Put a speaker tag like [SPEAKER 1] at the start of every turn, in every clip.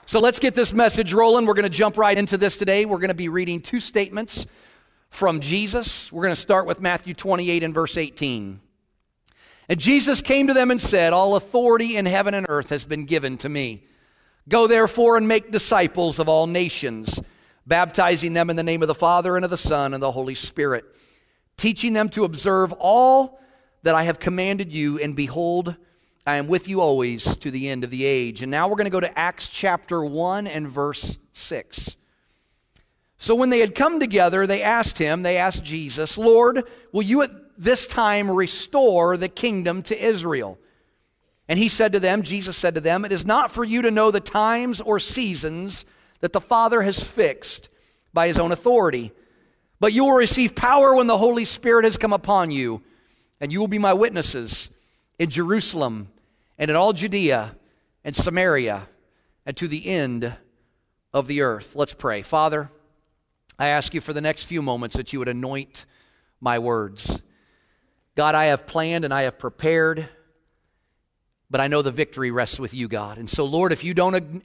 [SPEAKER 1] So let's get this message rolling. We're going to jump right into this today. We're going to be reading two statements from Jesus. We're going to start with Matthew 28 and verse 18. And Jesus came to them and said, "All authority in heaven and earth has been given to me. Go therefore and make disciples of all nations, baptizing them in the name of the Father and of the Son and the Holy Spirit, teaching them to observe all that I have commanded you, and behold, I am with you always to the end of the age." And now we're going to go to Acts chapter 1 and verse 6. So when they had come together, they asked Jesus, "Lord, will you at this time restore the kingdom to Israel?" And Jesus said to them, "It is not for you to know the times or seasons that the Father has fixed by his own authority, but you will receive power when the Holy Spirit has come upon you, and you will be my witnesses in Jerusalem and in all Judea and Samaria and to the end of the earth." Let's pray. Father, I ask you for the next few moments that you would anoint my words. God, I have planned and I have prepared, but I know the victory rests with you, God. And so, Lord, if you don't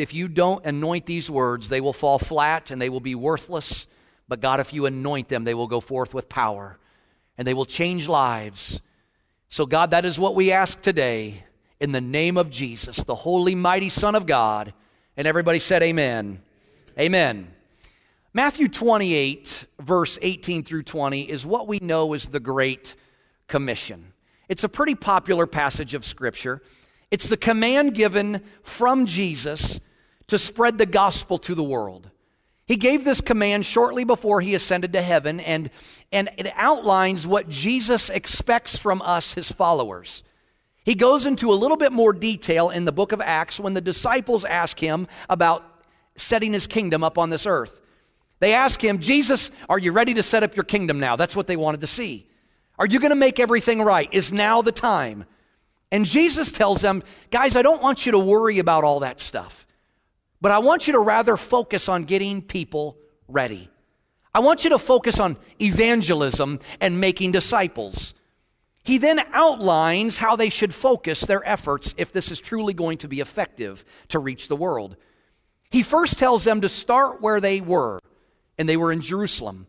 [SPEAKER 1] anoint these words, they will fall flat and they will be worthless. But God, if you anoint them, they will go forth with power and they will change lives. So, God, that is what we ask today in the name of Jesus, the holy, mighty Son of God. And everybody said amen. Amen. Matthew 28, verse 18 through 20 is what we know as the Great Commission. It's a pretty popular passage of Scripture. It's the command given from Jesus to spread the gospel to the world. He gave this command shortly before he ascended to heaven, and it outlines what Jesus expects from us, his followers. He goes into a little bit more detail in the book of Acts when the disciples ask him about setting his kingdom up on this earth. They ask him, "Jesus, are you ready to set up your kingdom now?" That's what they wanted to see. "Are you going to make everything right? Is now the time?" And Jesus tells them, "Guys, I don't want you to worry about all that stuff, but I want you to rather focus on getting people ready. I want you to focus on evangelism and making disciples." He then outlines how they should focus their efforts if this is truly going to be effective to reach the world. He first tells them to start where they were, and they were in Jerusalem.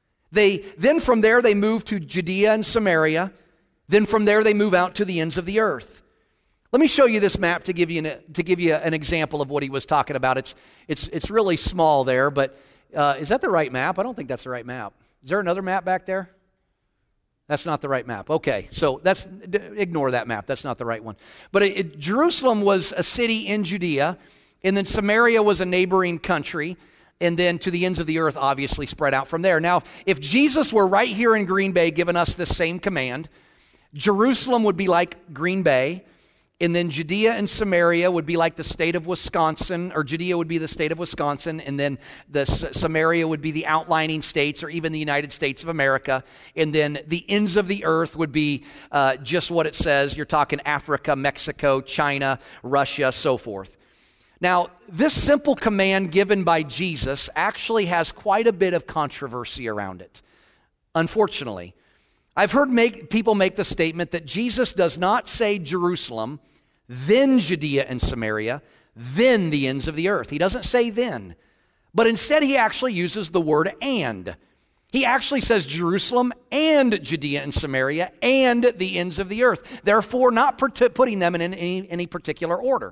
[SPEAKER 1] Then from there they move to Judea and Samaria. Then from there they move out to the ends of the earth. Let me show you this map to give you an example of what he was talking about. It's really small there, but is that the right map? I don't think that's the right map. Is there another map back there? That's not the right map. Okay, so ignore that map. That's not the right one. But Jerusalem was a city in Judea, and then Samaria was a neighboring country, and then to the ends of the earth, obviously spread out from there. Now, if Jesus were right here in Green Bay giving us this same command, Jerusalem would be like Green Bay, and then Judea and Samaria would be like the state of Wisconsin, or Judea would be the state of Wisconsin, and then Samaria would be the outlining states, or even the United States of America, and then the ends of the earth would be just what it says. You're talking Africa, Mexico, China, Russia, so forth. Now, this simple command given by Jesus actually has quite a bit of controversy around it, unfortunately. I've heard people make the statement that Jesus does not say Jerusalem, then Judea and Samaria, then the ends of the earth. He doesn't say then, but instead he actually uses the word and. He actually says Jerusalem and Judea and Samaria and the ends of the earth, therefore not putting them in any particular order.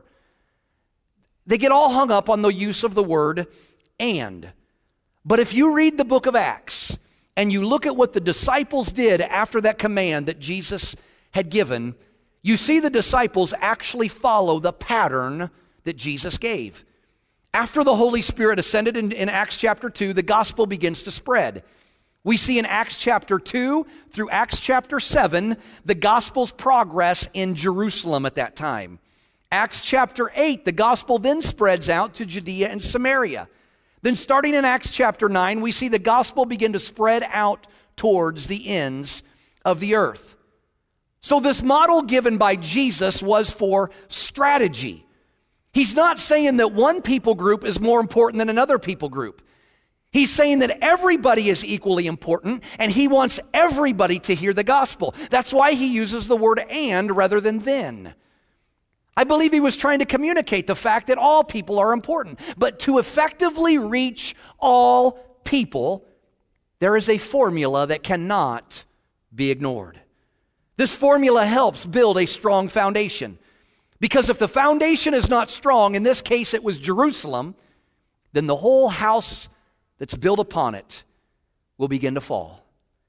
[SPEAKER 1] They get all hung up on the use of the word and. But if you read the book of Acts and you look at what the disciples did after that command that Jesus had given, you see the disciples actually follow the pattern that Jesus gave. After the Holy Spirit ascended in Acts chapter 2, the gospel begins to spread. We see in Acts chapter 2 through Acts chapter 7, the gospel's progress in Jerusalem at that time. Acts chapter 8, the gospel then spreads out to Judea and Samaria. Then starting in Acts chapter 9, we see the gospel begin to spread out towards the ends of the earth. So this model given by Jesus was for strategy. He's not saying that one people group is more important than another people group. He's saying that everybody is equally important, and he wants everybody to hear the gospel. That's why he uses the word and rather than then. I believe he was trying to communicate the fact that all people are important. But to effectively reach all people, there is a formula that cannot be ignored. This formula helps build a strong foundation. Because if the foundation is not strong, in this case it was Jerusalem, then the whole house that's built upon it will begin to fall.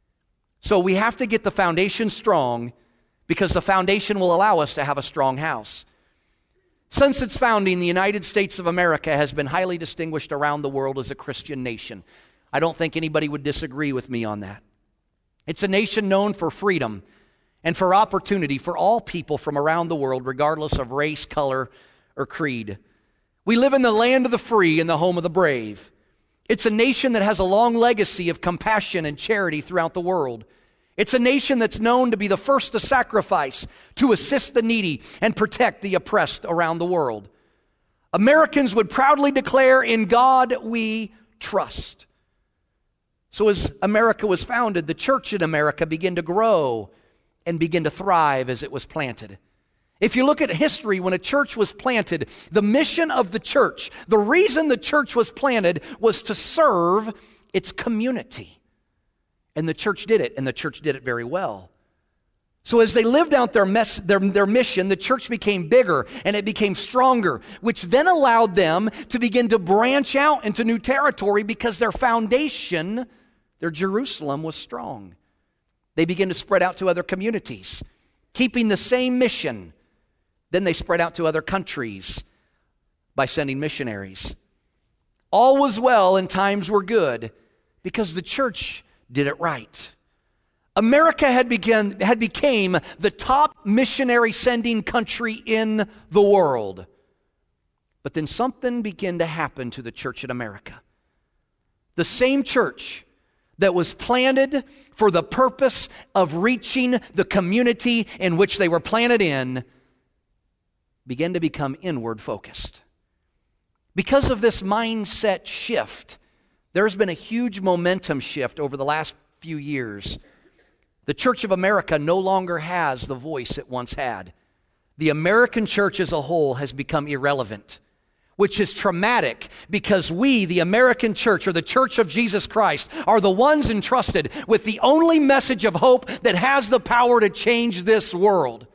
[SPEAKER 1] So we have to get the foundation strong, because the foundation will allow us to have a strong house. Since its founding, the United States of America has been highly distinguished around the world as a Christian nation. I don't think anybody would disagree with me on that. It's a nation known for freedom and for opportunity for all people from around the world, regardless of race, color, or creed. We live in the land of the free and the home of the brave. It's a nation that has a long legacy of compassion and charity throughout the world. It's a nation that's known to be the first to sacrifice, to assist the needy, and protect the oppressed around the world. Americans would proudly declare, "In God we trust." So as America was founded, the church in America began to grow and begin to thrive as it was planted. If you look at history, when a church was planted, the mission of the church, the reason the church was planted was to serve its community. And the church did it, and the church did it very well. So as they lived out their mission, the church became bigger and it became stronger, which then allowed them to begin to branch out into new territory because their foundation, their Jerusalem, was strong. They began to spread out to other communities, keeping the same mission. Then they spread out to other countries by sending missionaries. All was well and times were good because the church did it right. America had became the top missionary sending country in the world. But then something began to happen to the church in America. The same church that was planted for the purpose of reaching the community in which they were planted in began to become inward focused. Because of this mindset shift, there's been a huge momentum shift over the last few years. The Church of America no longer has the voice it once had. The American church as a whole has become irrelevant, which is traumatic because we, the American church, or the Church of Jesus Christ, are the ones entrusted with the only message of hope that has the power to change this world.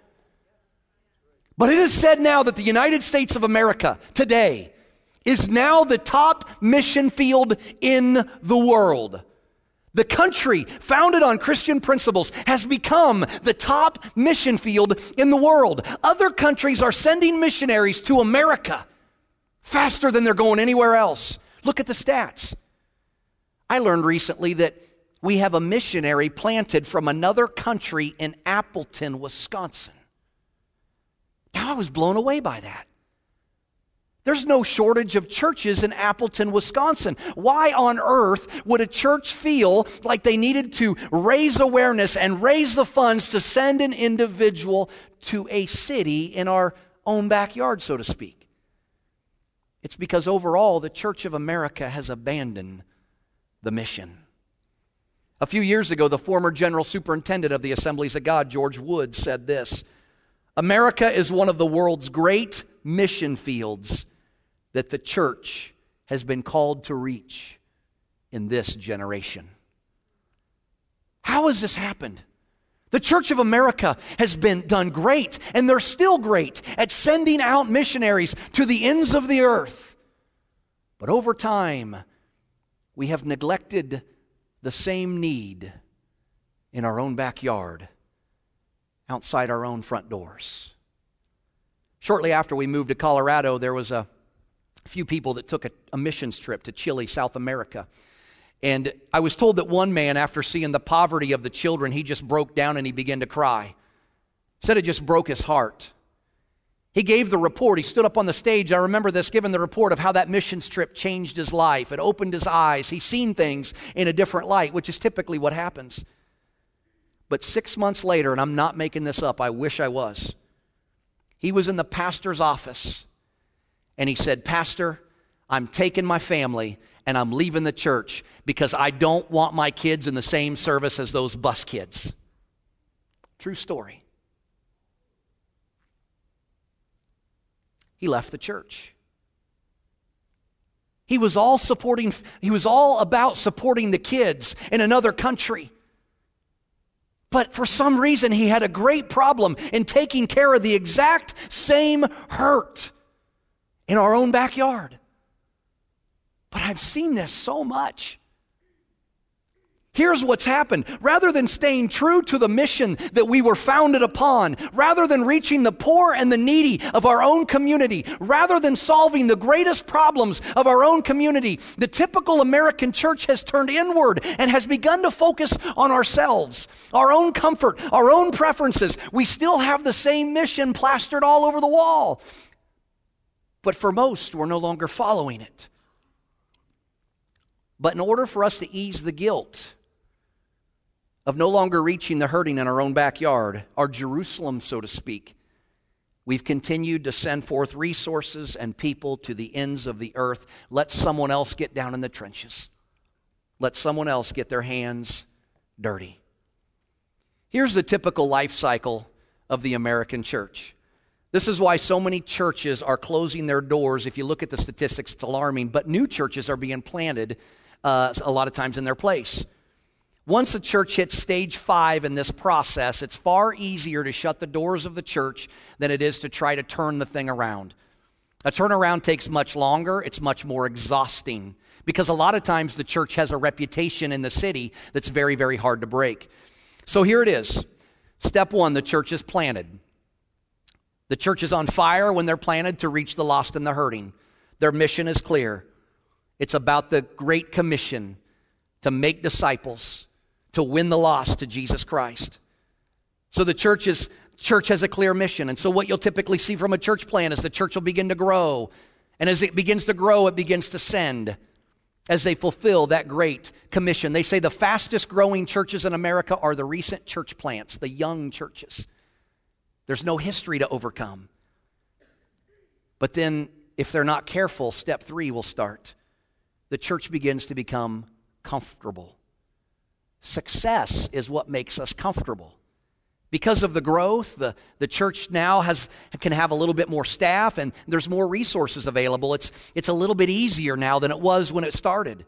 [SPEAKER 1] But it is said now that the United States of America today is now the top mission field in the world. The country founded on Christian principles has become the top mission field in the world. Other countries are sending missionaries to America faster than they're going anywhere else. Look at the stats. I learned recently that we have a missionary planted from another country in Appleton, Wisconsin. Now I was blown away by that. There's no shortage of churches in Appleton, Wisconsin. Why on earth would a church feel like they needed to raise awareness and raise the funds to send an individual to a city in our own backyard, so to speak? It's because overall the Church of America has abandoned the mission. A few years ago, the former General Superintendent of the Assemblies of God, George Woods, said this: America is one of the world's great mission fields that the church has been called to reach in this generation. How has this happened? The Church of America has been done great, and they're still great at sending out missionaries to the ends of the earth. But over time, we have neglected the same need in our own backyard, outside our own front doors. Shortly after we moved to Colorado, there was a few people that took a missions trip to Chile, South America. And I was told that one man, after seeing the poverty of the children, he just broke down and he began to cry. Said it just broke his heart. He gave the report. He stood up on the stage. I remember this, giving the report of how that missions trip changed his life. It opened his eyes. He's seen things in a different light, which is typically what happens. But 6 months later, and I'm not making this up, I wish I was, he was in the pastor's office, and he said, "Pastor, I'm taking my family, and I'm leaving the church because I don't want my kids in the same service as those bus kids." True story. he left the church. He was all about supporting the kids in another country. But for some reason, he had a great problem in taking care of the exact same hurt in our own backyard. But I've seen this so much. Here's what's happened. Rather than staying true to the mission that we were founded upon, rather than reaching the poor and the needy of our own community, rather than solving the greatest problems of our own community, the typical American church has turned inward and has begun to focus on ourselves, our own comfort, our own preferences. We still have the same mission plastered all over the wall. But for most, we're no longer following it. But in order for us to ease the guilt of no longer reaching the hurting in our own backyard, our Jerusalem, so to speak, we've continued to send forth resources and people to the ends of the earth. Let someone else get down in the trenches. Let someone else get their hands dirty. Here's the typical life cycle of the American church. This is why so many churches are closing their doors. If you look at the statistics, it's alarming. But new churches are being planted a lot of times in their place. Once a church hits stage 5 in this process, it's far easier to shut the doors of the church than it is to try to turn the thing around. A turnaround takes much longer. It's much more exhausting because a lot of times the church has a reputation in the city that's very, very hard to break. So here it is. Step 1, the church is planted. The church is on fire when they're planted to reach the lost and the hurting. Their mission is clear. It's about the Great Commission to make disciples, to win the lost to Jesus Christ. So the church has a clear mission. And so what you'll typically see from a church plant is the church will begin to grow. And as it begins to grow, it begins to send as they fulfill that Great Commission. They say the fastest growing churches in America are the recent church plants, the young churches. There's no history to overcome. But then if they're not careful, step 3 will start. The church begins to become comfortable. Success is what makes us comfortable. Because of the growth, the church now can have a little bit more staff and there's more resources available. It's a little bit easier now than it was when it started.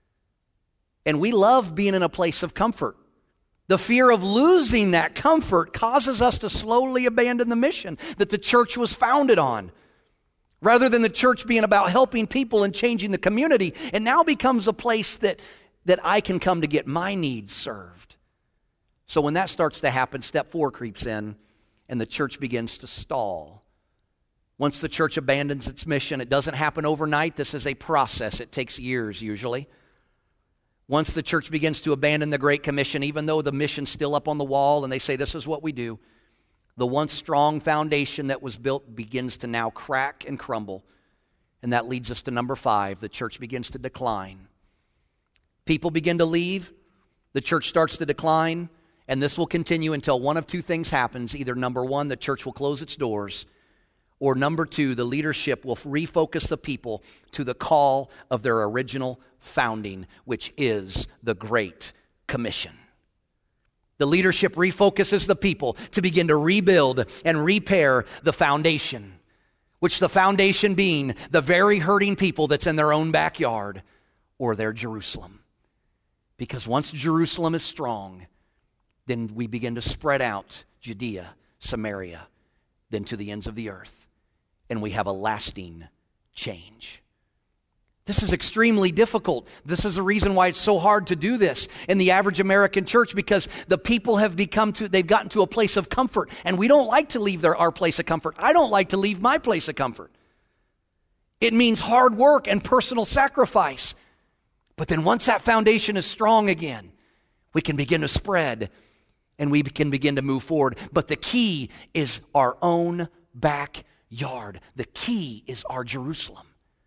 [SPEAKER 1] And we love being in a place of comfort. The fear of losing that comfort causes us to slowly abandon the mission that the church was founded on. Rather than the church being about helping people and changing the community, it now becomes a place that I can come to get my needs served. So when that starts to happen, step 4 creeps in and the church begins to stall. Once the church abandons its mission, it doesn't happen overnight. This is a process. It takes years usually. Once the church begins to abandon the Great Commission, even though the mission's still up on the wall and they say this is what we do, the once strong foundation that was built begins to now crack and crumble. And that leads us to number 5. The church begins to decline. People begin to leave. The church starts to decline. And this will continue until one of 2 things happens. Either number 1, the church will close its doors. Or number 2, the leadership will refocus the people to the call of their original founding, which is the Great Commission. The leadership refocuses the people to begin to rebuild and repair the foundation, which the foundation being the very hurting people that's in their own backyard or their Jerusalem. Because once Jerusalem is strong, then we begin to spread out Judea, Samaria, then to the ends of the earth, and we have a lasting change. This is extremely difficult. This is the reason why it's so hard to do this in the average American church, because the people they've gotten to a place of comfort, and we don't like to leave our place of comfort. I don't like to leave my place of comfort. It means hard work and personal sacrifice. But then once that foundation is strong again, we can begin to spread and we can begin to move forward. But the key is our own backyard. The key is our Jerusalem.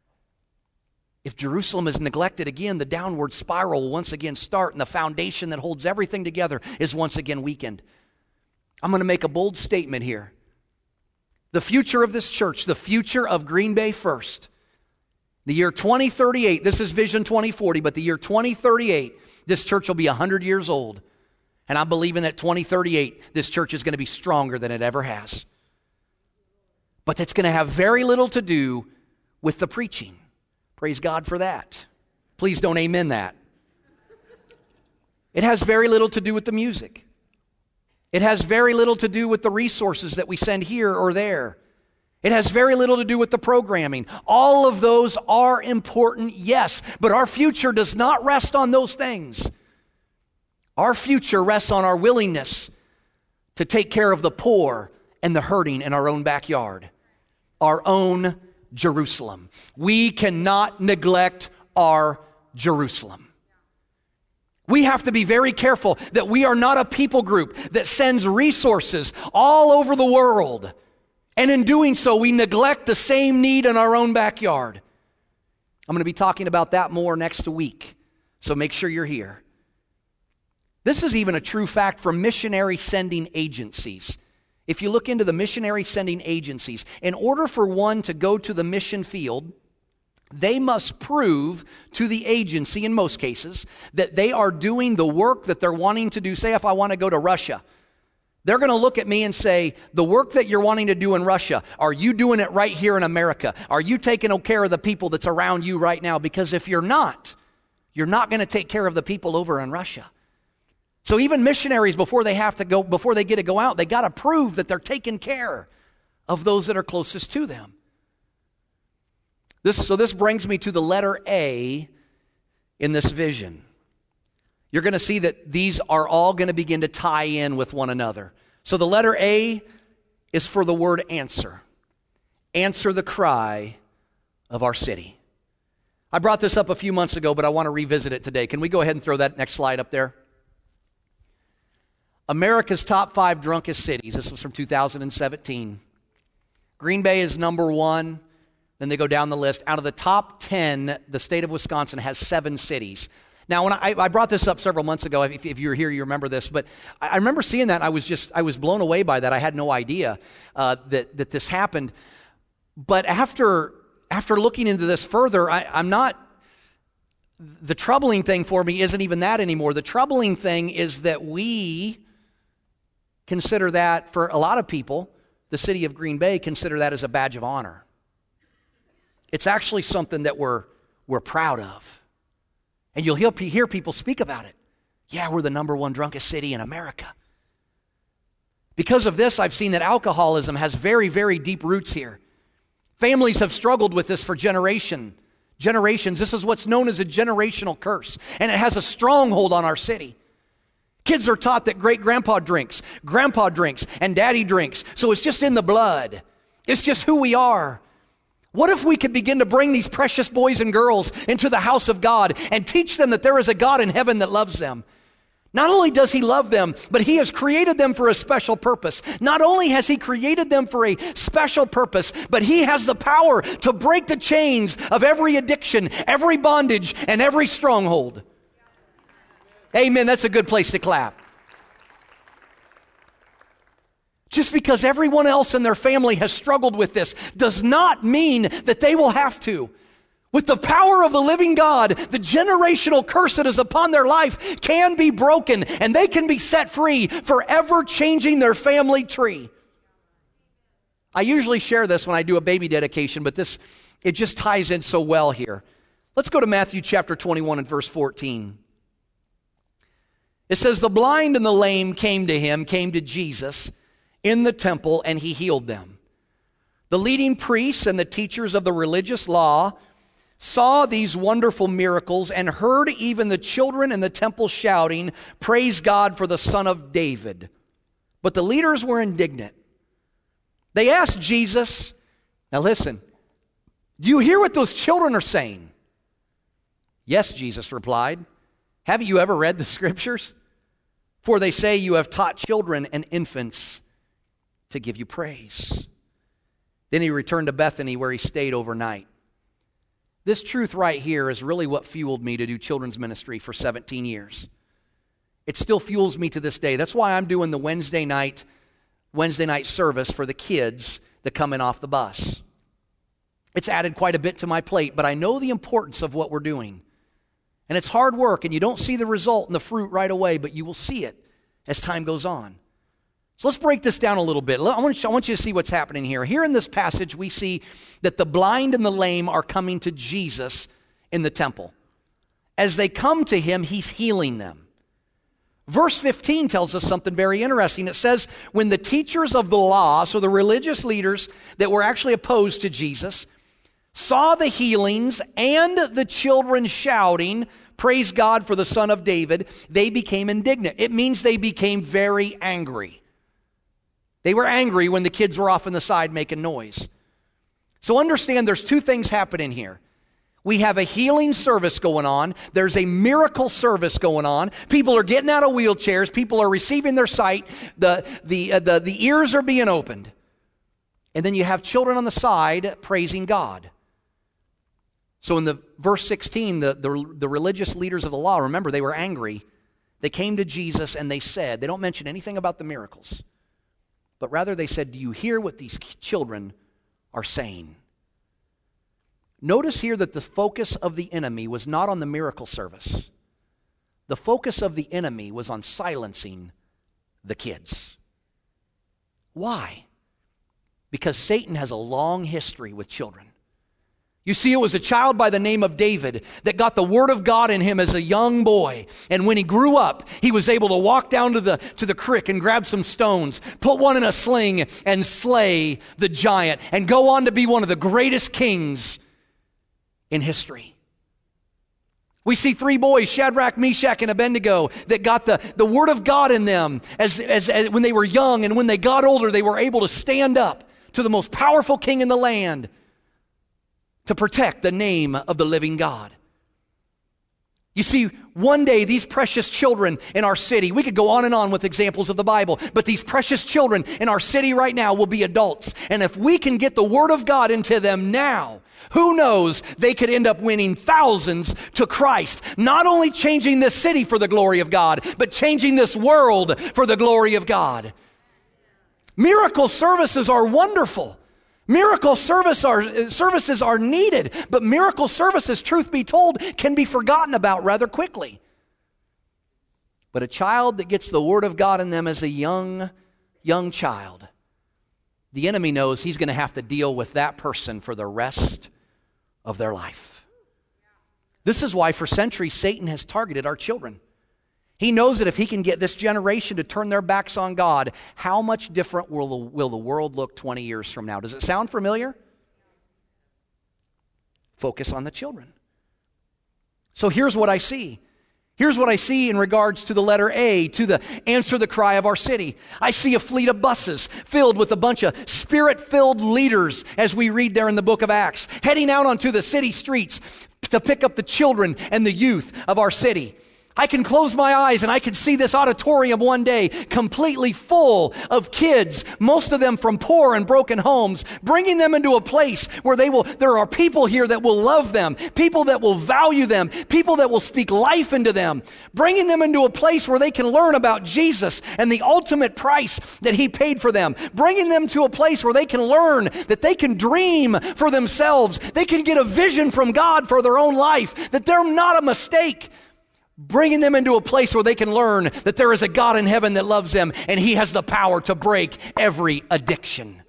[SPEAKER 1] If Jerusalem is neglected again, the downward spiral will once again start, and the foundation that holds everything together is once again weakened. I'm going to make a bold statement here. The future of this church, the future of Green Bay First, the year 2038, this is Vision 2040, but the year 2038, this church will be 100 years old. And I'm believing that 2038, this church is going to be stronger than it ever has. but that's going to have very little to do with the preaching. Praise God for that. Please don't amen that. It has very little to do with the music. It has very little to do with the resources that we send here or there. It has very little to do with the programming. All of those are important, yes, but our future does not rest on those things. Our future rests on our willingness to take care of the poor and the hurting in our own backyard, our own Jerusalem. We cannot neglect our Jerusalem. We have to be very careful that we are not a people group that sends resources all over the world, and in doing so, we neglect the same need in our own backyard. I'm going to be talking about that more next week, so make sure you're here. This is even a true fact for missionary sending agencies. If you look into the missionary sending agencies, in order for one to go to the mission field, they must prove to the agency, in most cases, that they are doing the work that they're wanting to do. Say if I want to go to Russia, they're going to look at me and say, the work that you're wanting to do in Russia, are you doing it right here in America? Are you taking care of the people that's around you right now? Because if you're not going to take care of the people over in Russia. So even missionaries, before they get to go out, they got to prove that they're taking care of those that are closest to them. This brings me to the letter A in this vision. You're going to see that these are all going to begin to tie in with one another. So the letter A is for the word answer. Answer the cry of our city. I brought this up a few months ago, but I want to revisit it today. Can we go ahead and throw that next slide up there? America's top 5 drunkest cities. This was from 2017. Green Bay is number 1. Then they go down the list. Out of the top 10, the state of Wisconsin has 7 cities. Now, when I brought this up several months ago, if you were here, you remember this, but I remember seeing that. I was blown away by that. I had no idea that this happened. But after looking into this further, the troubling thing for me isn't even that anymore. The troubling thing is that we consider that, for a lot of people, the city of Green Bay consider that as a badge of honor. It's actually something that we're proud of. And you'll hear people speak about it. Yeah, we're the number 1 drunkest city in America. Because of this, I've seen that alcoholism has very, very deep roots here. Families have struggled with this for generations. This is what's known as a generational curse, and it has a stronghold on our city. Kids are taught that great-grandpa drinks, grandpa drinks, and daddy drinks, so it's just in the blood. It's just who we are. What if we could begin to bring these precious boys and girls into the house of God and teach them that there is a God in heaven that loves them? Not only does He love them, but He has created them for a special purpose. Not only has He created them for a special purpose, but He has the power to break the chains of every addiction, every bondage, and every stronghold. Amen. That's a good place to clap. Just because everyone else in their family has struggled with this does not mean that they will have to. With the power of the living God, the generational curse that is upon their life can be broken, and they can be set free, forever changing their family tree. I usually share this when I do a baby dedication, but it just ties in so well here. Let's go to Matthew chapter 21 and verse 14. It says, the blind and the lame came to Jesus in the temple, and He healed them. The leading priests and the teachers of the religious law saw these wonderful miracles and heard even the children in the temple shouting, praise God for the Son of David. But the leaders were indignant. They asked Jesus, now listen, do you hear what those children are saying? Yes, Jesus replied. Haven't you ever read the scriptures? For they say you have taught children and infants to give you praise. Then He returned to Bethany where He stayed overnight. This truth right here is really what fueled me to do children's ministry for 17 years. It still fuels me to this day. That's why I'm doing the Wednesday night service for the kids that come in off the bus. It's added quite a bit to my plate, but I know the importance of what we're doing. And it's hard work, and you don't see the result and the fruit right away, but you will see it as time goes on. So let's break this down a little bit. I want you to see what's happening here. Here in this passage, we see that the blind and the lame are coming to Jesus in the temple. As they come to him, he's healing them. Verse 15 tells us something very interesting. It says, when the teachers of the law, so the religious leaders that were actually opposed to Jesus, saw the healings and the children shouting, "Praise God for the Son of David," they became indignant. It means they became very angry. They were angry when the kids were off on the side making noise. So understand there's two things happening here. We have a healing service going on. There's a miracle service going on. People are getting out of wheelchairs. People are receiving their sight. The ears are being opened. And then you have children on the side praising God. So in the verse 16, the religious leaders of the law, remember, they were angry. They came to Jesus and they said, they don't mention anything about the miracles, but rather they said, "Do you hear what these children are saying?" Notice here that the focus of the enemy was not on the miracle service. The focus of the enemy was on silencing the kids. Why? Because Satan has a long history with children. You see, it was a child by the name of David that got the word of God in him as a young boy. And when he grew up, he was able to walk down to the creek and grab some stones, put one in a sling and slay the giant and go on to be one of the greatest kings in history. We see three boys, Shadrach, Meshach, and Abednego, that got the word of God in them as when they were young, and when they got older, they were able to stand up to the most powerful king in the land to protect the name of the living God. You see, one day these precious children in our city, we could go on and on with examples of the Bible, but these precious children in our city right now will be adults. And if we can get the word of God into them now, who knows, they could end up winning thousands to Christ. Not only changing this city for the glory of God, but changing this world for the glory of God. Miracle services are wonderful. Miracle services are needed, but miracle services, truth be told, can be forgotten about rather quickly. But a child that gets the word of God in them as a young child, the enemy knows he's going to have to deal with that person for the rest of their life. This is why for centuries Satan has targeted our children. He knows that if he can get this generation to turn their backs on God, how much different will the world look 20 years from now? Does it sound familiar? Focus on the children. So here's what I see. Here's what I see in regards to the letter A, to the answer the cry of our city. I see a fleet of buses filled with a bunch of spirit-filled leaders, as we read there in the book of Acts, heading out onto the city streets to pick up the children and the youth of our city. I can close my eyes and I can see this auditorium one day completely full of kids, most of them from poor and broken homes, bringing them into a place where there are people here that will love them, people that will value them, people that will speak life into them, bringing them into a place where they can learn about Jesus and the ultimate price that he paid for them, bringing them to a place where they can learn that they can dream for themselves, they can get a vision from God for their own life, that they're not a mistake. Bringing them into a place where they can learn that there is a God in heaven that loves them and he has the power to break every addiction.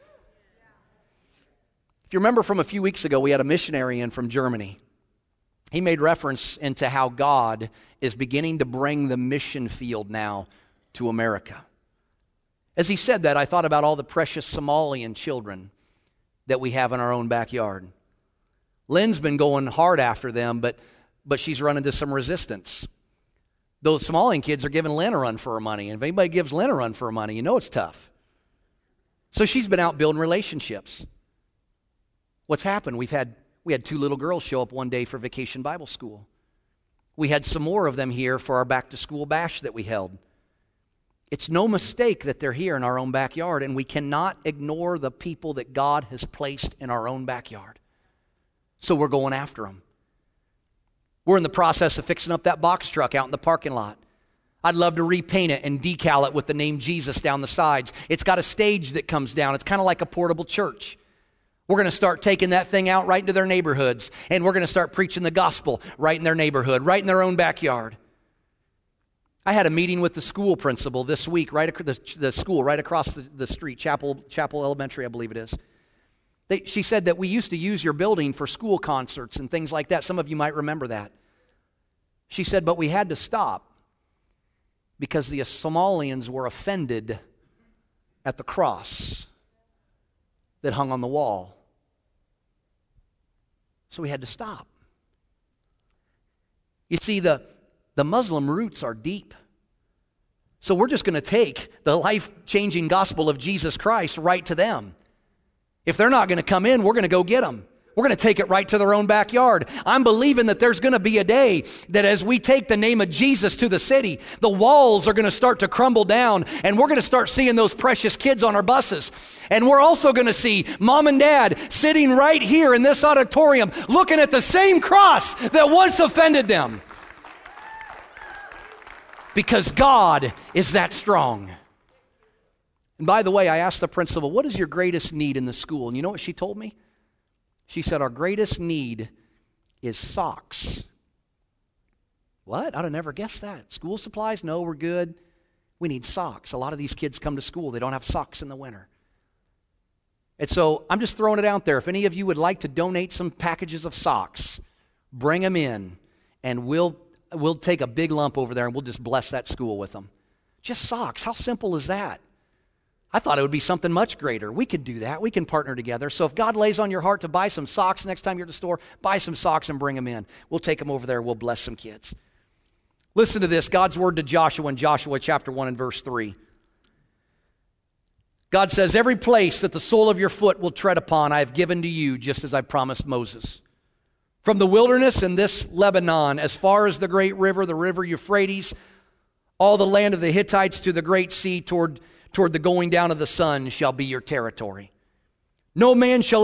[SPEAKER 1] If you remember from a few weeks ago, we had a missionary in from Germany. He made reference into how God is beginning to bring the mission field now to America. As he said that, I thought about all the precious Somalian children that we have in our own backyard. Lynn's been going hard after them, but she's run into some resistance. Those Somalian kids are giving Lynn a run for her money. And if anybody gives Lynn a run for her money, you know it's tough. So she's been out building relationships. What's happened? We had 2 little girls show up one day for Vacation Bible School. We had some more of them here for our back-to-school bash that we held. It's no mistake that they're here in our own backyard, and we cannot ignore the people that God has placed in our own backyard. So we're going after them. We're in the process of fixing up that box truck out in the parking lot. I'd love to repaint it and decal it with the name Jesus down the sides. It's got a stage that comes down. It's kind of like a portable church. We're going to start taking that thing out right into their neighborhoods, and we're going to start preaching the gospel right in their neighborhood, right in their own backyard. I had a meeting with the school principal this week, the school right across the street, Chapel Elementary, I believe it is. She said that we used to use your building for school concerts and things like that. Some of you might remember that. She said, but we had to stop because the Somalians were offended at the cross that hung on the wall. So we had to stop. You see, the Muslim roots are deep. So we're just going to take the life-changing gospel of Jesus Christ right to them. If they're not going to come in, we're going to go get them. We're going to take it right to their own backyard. I'm believing that there's going to be a day that as we take the name of Jesus to the city, the walls are going to start to crumble down, and we're going to start seeing those precious kids on our buses. And we're also going to see mom and dad sitting right here in this auditorium looking at the same cross that once offended them. Because God is that strong. And by the way, I asked the principal, what is your greatest need in the school? And you know what she told me? She said, our greatest need is socks. What? I'd have never guessed that. School supplies? No, we're good. We need socks. A lot of these kids come to school. They don't have socks in the winter. And so I'm just throwing it out there. If any of you would like to donate some packages of socks, bring them in, and we'll take a big lump over there and we'll just bless that school with them. Just socks. How simple is that? I thought it would be something much greater. We could do that. We can partner together. So if God lays on your heart to buy some socks next time you're at the store, buy some socks and bring them in. We'll take them over there. We'll bless some kids. Listen to this. God's word to Joshua in Joshua chapter 1 and verse 3. God says, every place that the sole of your foot will tread upon, I have given to you, just as I promised Moses. From the wilderness and this Lebanon, as far as the great river, the river Euphrates, all the land of the Hittites to the great sea toward the going down of the sun shall be your territory. No man shall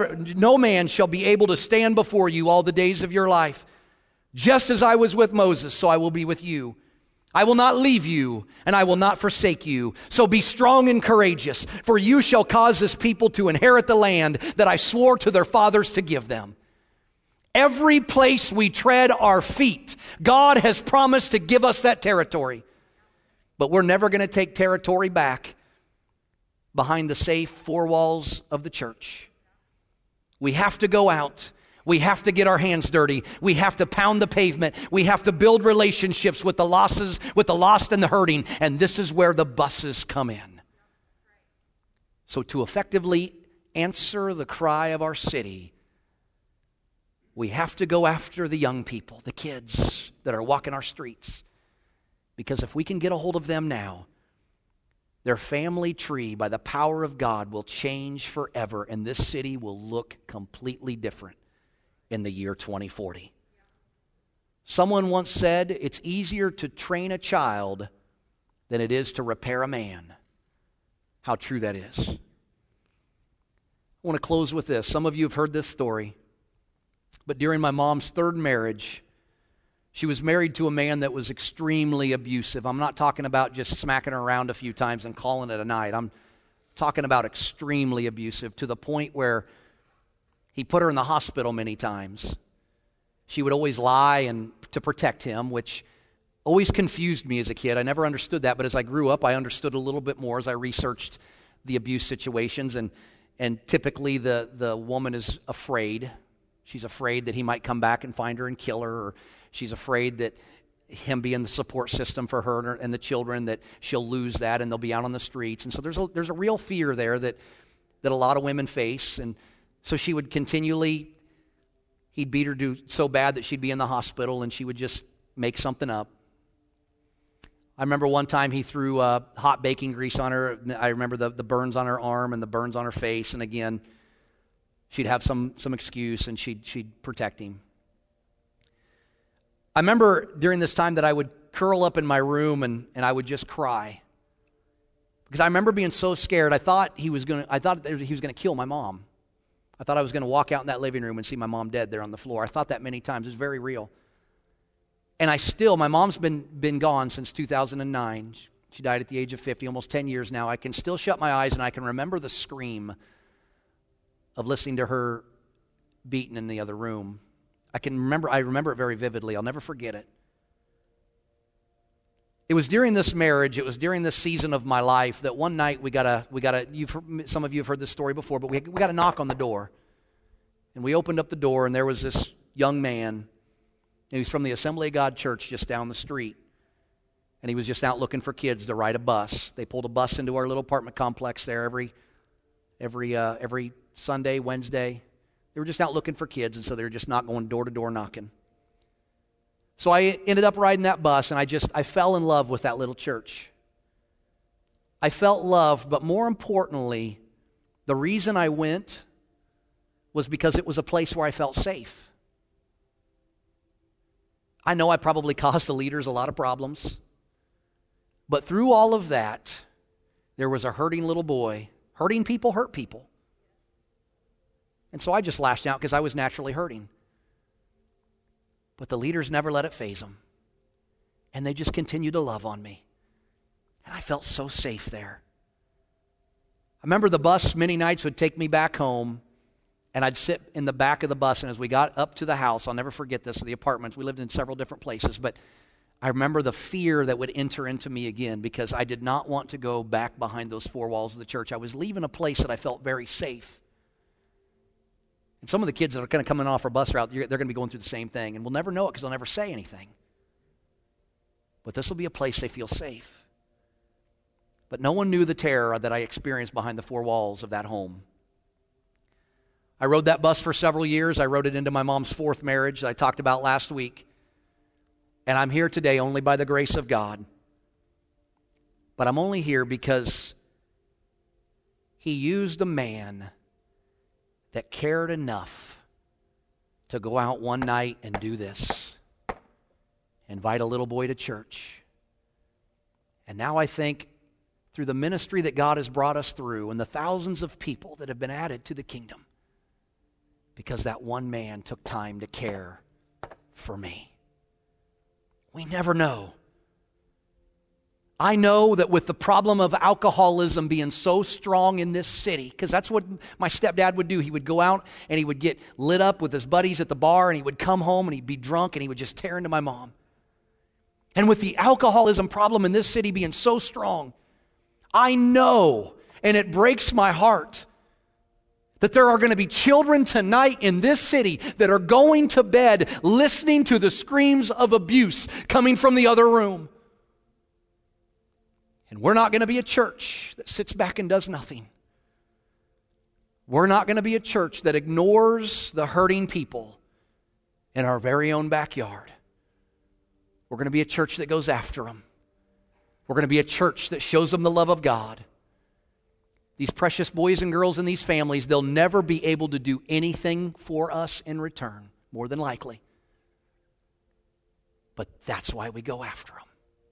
[SPEAKER 1] be able to stand before you all the days of your life. Just as I was with Moses, so I will be with you. I will not leave you, and I will not forsake you. So be strong and courageous, for you shall cause this people to inherit the land that I swore to their fathers to give them. Every place we tread our feet, God has promised to give us that territory. But we're never going to take territory back behind the safe four walls of the church. We have to go out. We have to get our hands dirty. We have to pound the pavement. We have to build relationships with the lost and the hurting. And this is where the buses come in. So to effectively answer the cry of our city, we have to go after the young people, the kids that are walking our streets. Because if we can get a hold of them now, their family tree, by the power of God, will change forever, and this city will look completely different in the year 2040. Someone once said, it's easier to train a child than it is to repair a man. How true that is. I want to close with this. Some of you have heard this story, but during my mom's third marriage, she was married to a man that was extremely abusive. I'm not talking about just smacking her around a few times and calling it a night. I'm talking about extremely abusive to the point where he put her in the hospital many times. She would always lie and to protect him, which always confused me as a kid. I never understood that, but as I grew up, I understood a little bit more as I researched the abuse situations. And typically the woman is afraid. She's afraid that he might come back and find her and kill her, or she's afraid that him being the support system for her and the children, that she'll lose that and they'll be out on the streets. And so there's a real fear there that a lot of women face. And so she would continually, he'd beat her so bad that she'd be in the hospital and she would just make something up. I remember one time he threw hot baking grease on her. I remember the burns on her arm and the burns on her face. And again, she'd have some excuse and she'd protect him. I remember during this time that I would curl up in my room and I would just cry. Because I remember being so scared. I thought he was going to kill my mom. I thought I was going to walk out in that living room and see my mom dead there on the floor. I thought that many times. It was very real. And my mom's been gone since 2009. She died at the age of 50, almost 10 years now. I can still shut my eyes and I can remember the scream of listening to her beaten in the other room. I remember it very vividly. I'll never forget it. It was during this marriage, it was during this season of my life that one night some of you have heard this story before, but we got a knock on the door. And we opened up the door, and there was this young man, and he was from the Assembly of God church just down the street. And he was just out looking for kids to ride a bus. They pulled a bus into our little apartment complex there every Sunday, Wednesday. They were just out looking for kids, and so they were just not going door to door knocking. So I ended up riding that bus, and I fell in love with that little church. I felt loved, but more importantly, the reason I went was because it was a place where I felt safe. I know I probably caused the leaders a lot of problems, but through all of that, there was a hurting little boy. Hurting people hurt people. And so I just lashed out because I was naturally hurting. But the leaders never let it faze them. And they just continued to love on me. And I felt so safe there. I remember the bus many nights would take me back home, and I'd sit in the back of the bus, and as we got up to the house, I'll never forget this, the apartments, we lived in several different places, but I remember the fear that would enter into me again because I did not want to go back behind those four walls of the church. I was leaving a place that I felt very safe. And some of the kids that are going to come in off our bus route, they're going to be going through the same thing, and we'll never know it because they'll never say anything. But this will be a place they feel safe. But no one knew the terror that I experienced behind the four walls of that home. I rode that bus for several years. I rode it into my mom's fourth marriage that I talked about last week. And I'm here today only by the grace of God. But I'm only here because He used a man that cared enough to go out one night and do this. Invite a little boy to church. And now I think through the ministry that God has brought us through and the thousands of people that have been added to the kingdom, because that one man took time to care for me. We never know. I know that with the problem of alcoholism being so strong in this city, because that's what my stepdad would do. He would go out and he would get lit up with his buddies at the bar, and he would come home and he'd be drunk and he would just tear into my mom. And with the alcoholism problem in this city being so strong, I know, and it breaks my heart, that there are going to be children tonight in this city that are going to bed listening to the screams of abuse coming from the other room. And we're not going to be a church that sits back and does nothing. We're not going to be a church that ignores the hurting people in our very own backyard. We're going to be a church that goes after them. We're going to be a church that shows them the love of God. These precious boys and girls in these families, they'll never be able to do anything for us in return, more than likely. But that's why we go after them.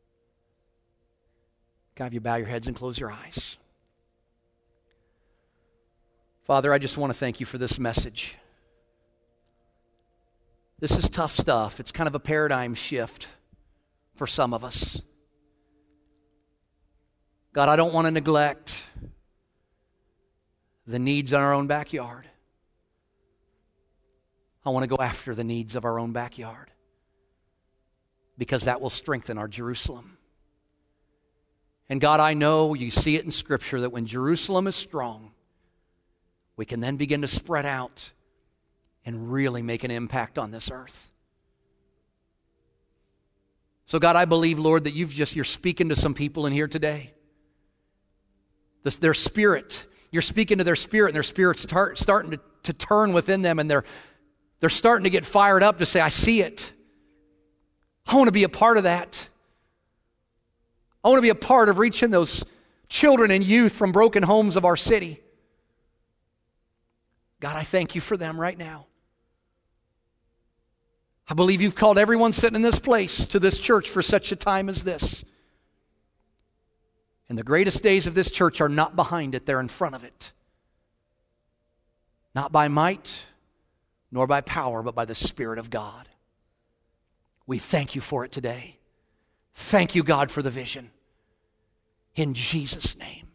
[SPEAKER 1] Can I have you bow your heads and close your eyes? Father, I just want to thank you for this message. This is tough stuff. It's kind of a paradigm shift for some of us. God, I don't want to neglect the needs in our own backyard. I want to go after the needs of our own backyard, because that will strengthen our Jerusalem. And God, I know you see it in Scripture that when Jerusalem is strong, we can then begin to spread out and really make an impact on this earth. So God, I believe, Lord, that you're speaking to some people in here today. Their spirit, you're speaking to their spirit, and their spirit's starting to turn within them, and they're starting to get fired up to say, I see it. I want to be a part of that. I want to be a part of reaching those children and youth from broken homes of our city. God, I thank you for them right now. I believe you've called everyone sitting in this place to this church for such a time as this. And the greatest days of this church are not behind it, they're in front of it. Not by might, nor by power, but by the Spirit of God. We thank you for it today. Thank you, God, for the vision. In Jesus' name.